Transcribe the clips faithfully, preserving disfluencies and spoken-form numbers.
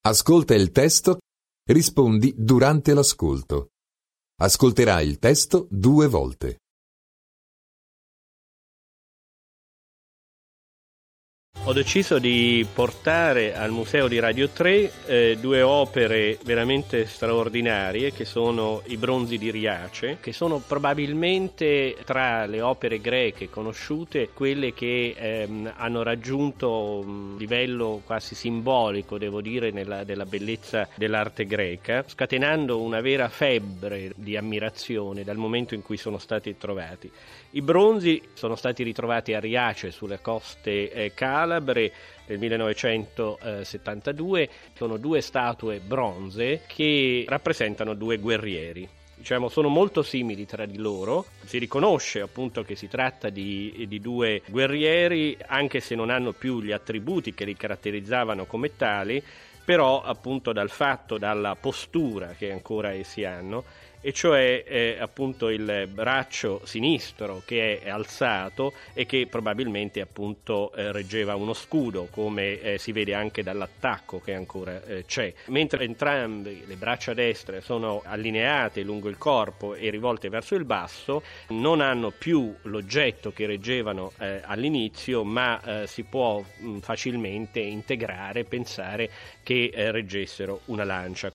Ascolta il testo, rispondi durante l'ascolto. Ascolterai il testo due volte. Ho deciso di portare al Museo di Radio tre eh, due opere veramente straordinarie che sono i bronzi di Riace, che sono probabilmente tra le opere greche conosciute quelle che ehm, hanno raggiunto un livello quasi simbolico, devo dire, nella, della bellezza dell'arte greca, scatenando una vera febbre di ammirazione dal momento in cui sono stati trovati. I bronzi sono stati ritrovati a Riace, sulle coste eh, calabre, nel millenovecentosettantadue. Sono due statue bronze che rappresentano due guerrieri. Diciamo, sono molto simili tra di loro, si riconosce appunto che si tratta di, di due guerrieri, anche se non hanno più gli attributi che li caratterizzavano come tali, però appunto dal fatto, dalla postura che ancora essi hanno, e cioè eh, appunto il braccio sinistro che è alzato e che probabilmente appunto eh, reggeva uno scudo, come eh, si vede anche dall'attacco che ancora eh, c'è, mentre entrambe le braccia destre sono allineate lungo il corpo e rivolte verso il basso, non hanno più l'oggetto che reggevano eh, all'inizio, ma eh, si può mh, facilmente integrare, pensare che eh, reggessero una lancia.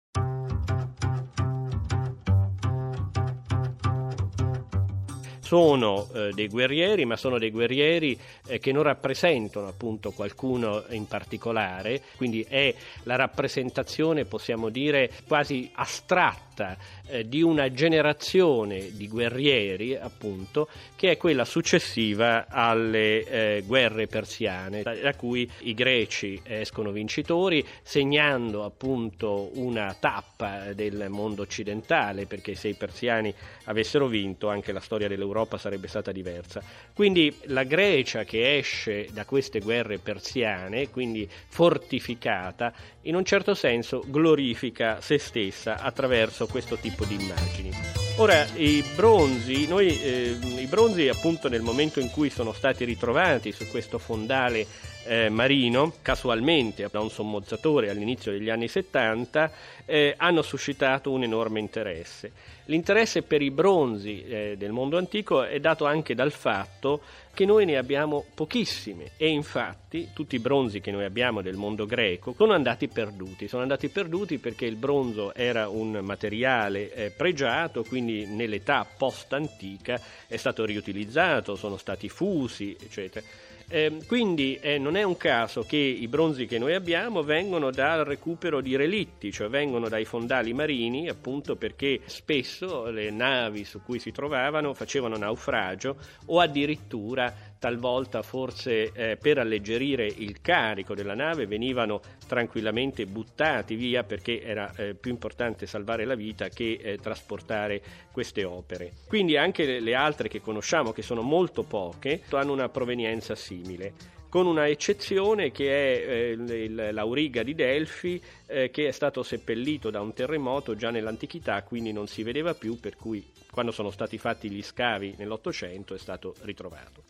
Sono eh, dei guerrieri, ma sono dei guerrieri eh, che non rappresentano appunto qualcuno in particolare, quindi è la rappresentazione, possiamo dire, quasi astratta eh, di una generazione di guerrieri, appunto, che è quella successiva alle eh, guerre persiane, da, da cui i greci escono vincitori, segnando appunto una tappa del mondo occidentale, perché se i persiani avessero vinto anche la storia dell'Europa sarebbe stata diversa. Quindi la Grecia che esce da queste guerre persiane, quindi fortificata, in un certo senso glorifica se stessa attraverso questo tipo di immagini. Ora, i bronzi, noi, eh, i bronzi appunto nel momento in cui sono stati ritrovati su questo fondale eh, marino, casualmente da un sommozzatore all'inizio degli anni settanta, eh, hanno suscitato un enorme interesse. L'interesse per i bronzi eh, del mondo antico è dato anche dal fatto che noi ne abbiamo pochissimi e infatti tutti i bronzi che noi abbiamo del mondo greco sono andati perduti. Sono andati perduti perché il bronzo era un materiale eh, pregiato, quindi nell'età post-antica è stato riutilizzato, sono stati fusi, eccetera. Eh, quindi eh, non è un caso che i bronzi che noi abbiamo vengono dal recupero di relitti, cioè vengono dai fondali marini, appunto perché spesso le navi su cui si trovavano facevano naufragio o addirittura talvolta forse eh, per alleggerire il carico della nave venivano tranquillamente buttati via perché era eh, più importante salvare la vita che eh, trasportare queste opere. Quindi anche le, le altre che conosciamo, che sono molto poche, hanno una provenienza simile, con una eccezione che è eh, il, l'Auriga di Delfi, eh, che è stato seppellito da un terremoto già nell'antichità, quindi non si vedeva più, per cui quando sono stati fatti gli scavi nell'Ottocento è stato ritrovato.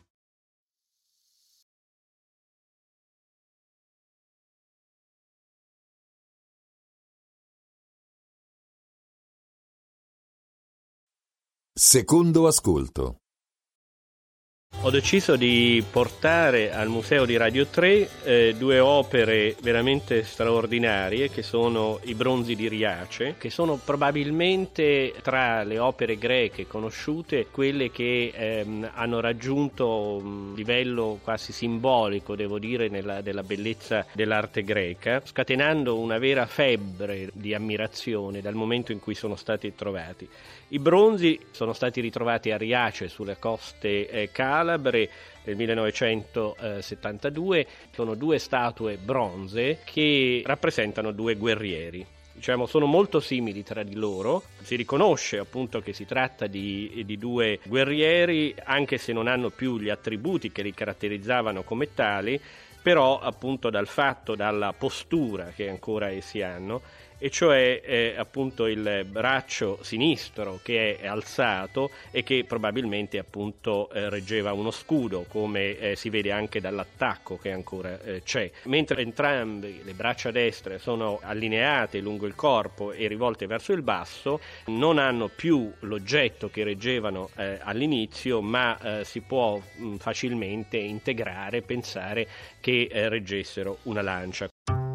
Secondo ascolto. Ho deciso di portare al Museo di Radio tre eh, due opere veramente straordinarie che sono i bronzi di Riace, che sono probabilmente tra le opere greche conosciute quelle che ehm, hanno raggiunto un livello quasi simbolico, devo dire, nella, della bellezza dell'arte greca, scatenando una vera febbre di ammirazione dal momento in cui sono stati trovati. I bronzi sono stati ritrovati a Riace, sulle coste eh, calabre, nel millenovecentosettantadue. Sono due statue bronze che rappresentano due guerrieri. Diciamo, sono molto simili tra di loro, si riconosce appunto che si tratta di, di due guerrieri, anche se non hanno più gli attributi che li caratterizzavano come tali, però appunto dal fatto, dalla postura che ancora essi hanno, e cioè eh, appunto il braccio sinistro che è alzato e che probabilmente appunto eh, reggeva uno scudo, come eh, si vede anche dall'attacco che ancora eh, c'è, mentre entrambe le braccia destre sono allineate lungo il corpo e rivolte verso il basso, non hanno più l'oggetto che reggevano eh, all'inizio, ma eh, si può mh, facilmente integrare, pensare che eh, reggessero una lancia.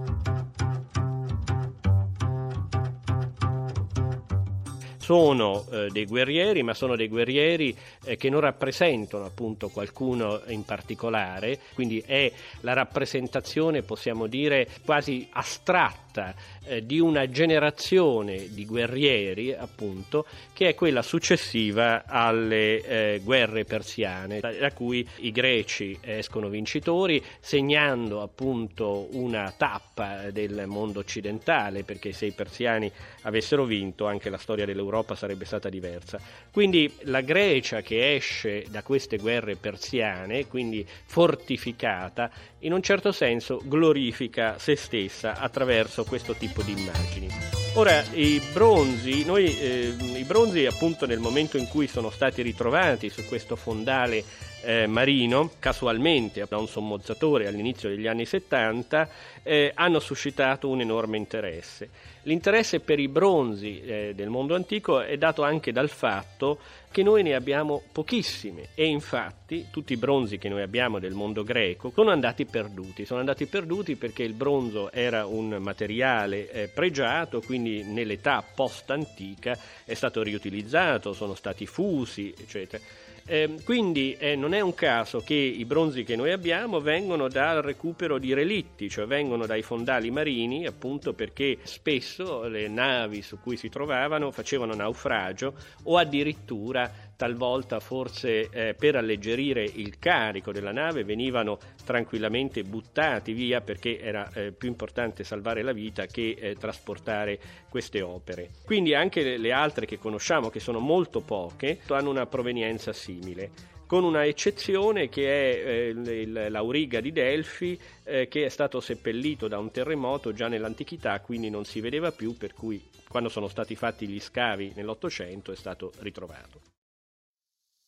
Sono eh, dei guerrieri, ma sono dei guerrieri eh, che non rappresentano appunto qualcuno in particolare, quindi è la rappresentazione, possiamo dire, quasi astratta eh, di una generazione di guerrieri, appunto, che è quella successiva alle eh, guerre persiane, da, da cui i greci escono vincitori, segnando appunto una tappa del mondo occidentale, perché se i persiani avessero vinto anche la storia dell'Europa sarebbe stata diversa. Quindi la Grecia che esce da queste guerre persiane, quindi fortificata, in un certo senso glorifica se stessa attraverso questo tipo di immagini. Ora, i bronzi, noi, eh, i bronzi appunto nel momento in cui sono stati ritrovati su questo fondale eh, marino, casualmente da un sommozzatore all'inizio degli anni settanta, eh, hanno suscitato un enorme interesse. L'interesse per i bronzi eh, del mondo antico è dato anche dal fatto che noi ne abbiamo pochissimi e infatti tutti i bronzi che noi abbiamo del mondo greco sono andati perduti, sono andati perduti perché il bronzo era un materiale eh, pregiato, quindi nell'età post-antica è stato riutilizzato, sono stati fusi, eccetera. Eh, quindi eh, non è un caso che i bronzi che noi abbiamo vengono dal recupero di relitti, cioè vengono dai fondali marini, appunto perché spesso le navi su cui si trovavano facevano naufragio o addirittura talvolta forse eh, per alleggerire il carico della nave venivano tranquillamente buttati via perché era eh, più importante salvare la vita che eh, trasportare queste opere. Quindi anche le, le altre che conosciamo, che sono molto poche, hanno una provenienza simile, con una eccezione che è eh, il, l'Auriga di Delfi, eh, che è stato seppellito da un terremoto già nell'antichità, quindi non si vedeva più, per cui quando sono stati fatti gli scavi nell'Ottocento è stato ritrovato.